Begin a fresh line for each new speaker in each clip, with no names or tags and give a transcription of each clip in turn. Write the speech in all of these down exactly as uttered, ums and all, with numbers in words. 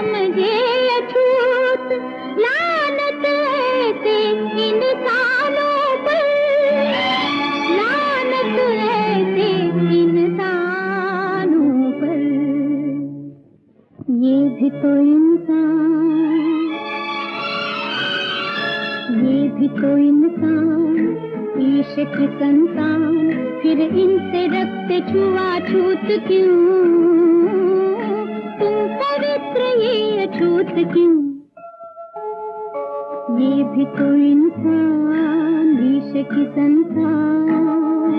समझे अछूत, लानत ऐसे इंसानों पर, लानत ऐसे इंसानों पर। ये भी तो इंसान, ये भी तो इंसान, ईश की संतान, फिर इनसे रखते छुआछूत क्यों? तुम पवित्र ये अछूत क्यों? ये भी तो इंसान, ईश की संतान।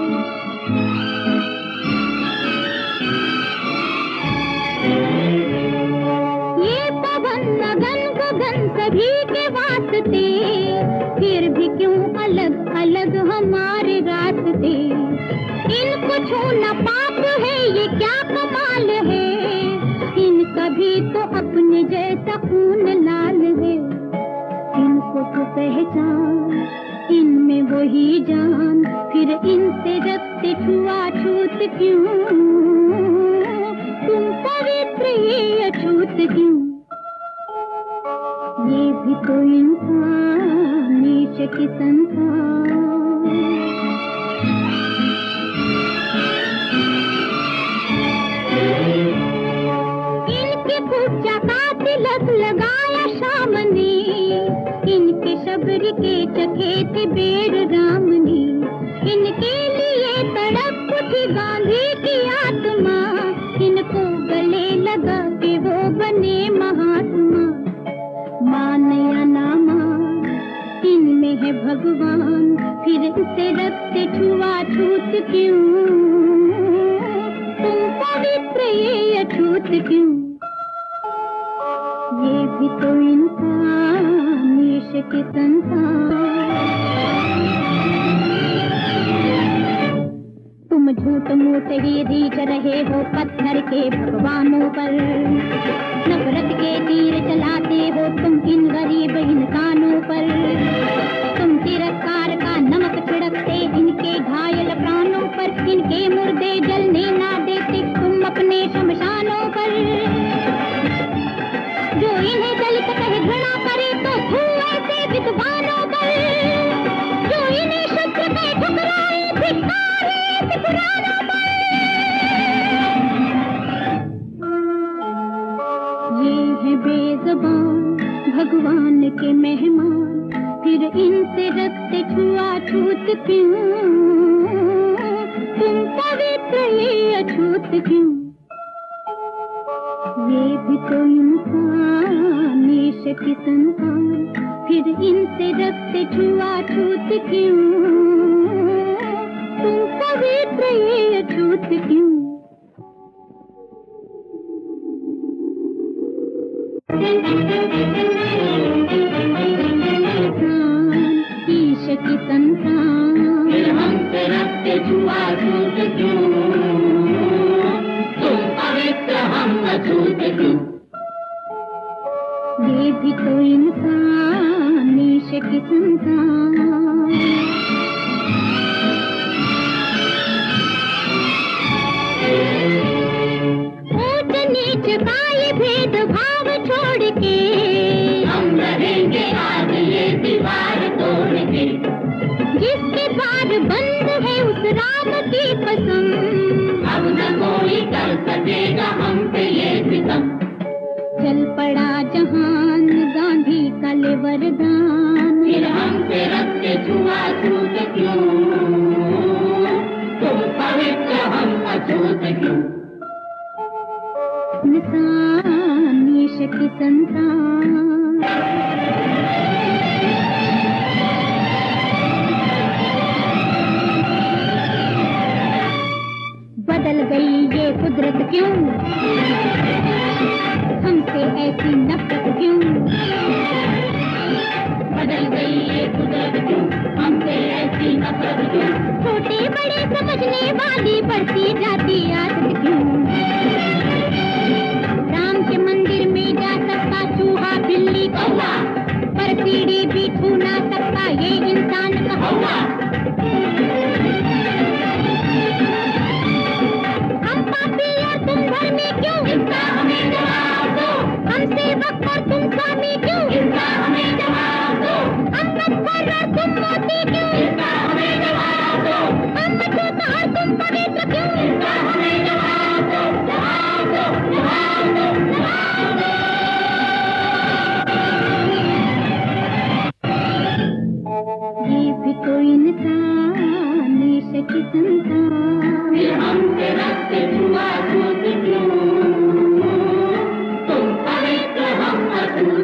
ये पवन गगन गगन सभी के वास्ते, फिर भी क्यों अलग अलग हमारे रास्ते? इनको छूना पाप है, ये क्या कमाल है? इनका भी तो अपने जैसा खून लाल है। इनको तो पहचान, इनमें वही जान, फिर इनसे रखते छुआछूत क्यों? तुम पवित्र ये अछूत क्यों? ये भी तो इंसान, ईश की संतान। इनके पूजा का तिलक लगाया शाम ने, इनके शबर के चखे थे बेर राम ने। इनके लिए तड़प उठी गांधी की आत्मा, इनको गले लगा के वो बने महात्मा। मान या ना मान, इनमें है भगवान, फिर इसे रखते छुआछूत क्यों? तुम पवित्र ये अछूत क्यों? ये भी तो इंसान, ईश की संतान। तुम झूठ मूठ ही रीझ रहे हो पत्थर के भगवानों पर, नफरत के तीर चलाते हो तुम इन गरीब इंसानों पर। तुम तिरस्कार का नमक छिड़कते इनके घायल प्राणों पर, इनके मुर्दे जलने ना देते तुम अपने शमशानों पर। जो इन्हें दलित कहे घृणा करे तो थू ऐसे विद्वानों पर, जो इन्हें शुद्ध कहे ठुकराए धिक्कार ऐसे पुरानों पर। ये है बेज़बान भगवान के मेहमान, फिर इनसे रखते छुआछूत क्यों? तुम पवित्र ये अछूत क्यों? ये भी तो इंसान, ईश की संतान, फिर इनसे रखते छुआछूत क्यों? तुम पवित्र ये अछूत क्यों? ईश की संतान, फिर हमसे रखते छुआछूत क्यों? तुम पवित्र हम अछूत क्यों? ये भी तो इंसान, ईश की संतान। ऊंच नीच का ये भेदभाव छोड़ के, हम रहेंगे आज ये दीवार तोड़ के। जिसके द्वार बंद है उस राम की कसम, अब न कोई कर सकेगा हम पे ये सितम। चल पड़ा जहान गांधी का ले वरदान, फिर हम पे रखते छुआछूत क्यों? तुम पवित्र हम अछूत क्यों? इंसान, ईश की संतान। बदल गई ये कुदरत क्यों? हमसे ऐसी नफरत क्यों? बदल गई ये कुदरत क्यों? हमसे ऐसी नफरत क्यों? छोटे बड़े समझने वाली बढ़ती जाती आदत क्यों? राम के मंदिर में जा सकता चूहा बिल्ली कौवा, पर सीढ़ी भी छू ना सकता ये इंसान कौवा। हम पापी और तुम घर में क्यों? इसका हमें जवाब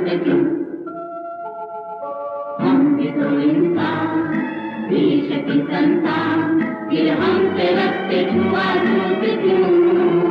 से क्यों, हम भी तो इंसान, ईश की संतान, ये हमसे रखते छुआ छूत क्यों।